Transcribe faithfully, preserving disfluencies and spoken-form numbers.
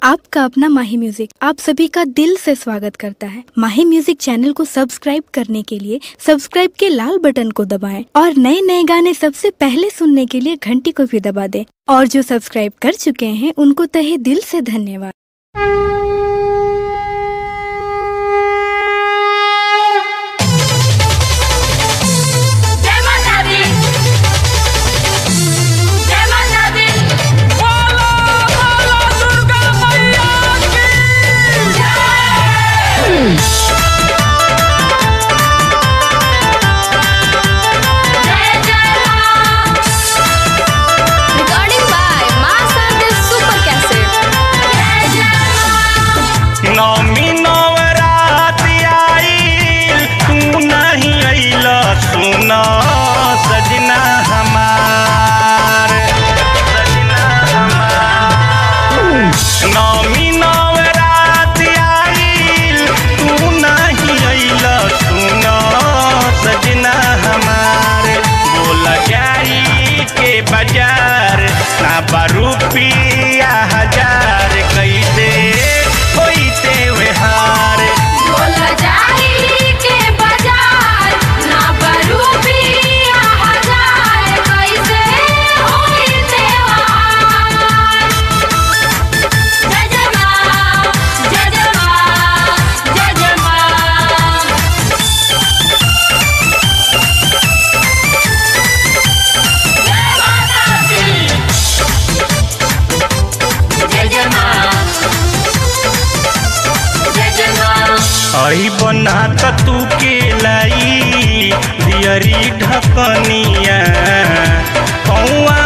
आपका अपना माही म्यूजिक आप सभी का दिल से स्वागत करता है। माही म्यूजिक चैनल को सब्सक्राइब करने के लिए सब्सक्राइब के लाल बटन को दबाएं और नए नए गाने सबसे पहले सुनने के लिए घंटी को भी दबा दें। और जो सब्सक्राइब कर चुके हैं उनको तहे दिल से धन्यवाद। सजना हमार सजना हमार नौमी नवरात आइल तू नहीं अइला सुना सजना हमार बोल जाई के बाजार ना रुपया हजार कैसे होई त्योहार बोल जाई के बाजार ना रुपया हजार कैसे होई त्योहार। जय जय माँ जय जय माँ जय जय माँ जय माता दी जय जय माँ जय जय माँ। आई बना तू के लाई दियरी ढकनिया कौआ